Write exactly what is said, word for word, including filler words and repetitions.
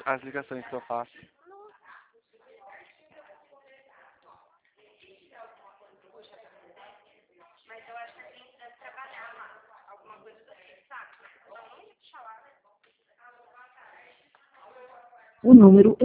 as ligações que eu faço. Mas eu acho que a gente deve trabalhar lá, alguma coisa assim, sabe? Então, não ia te falar. O número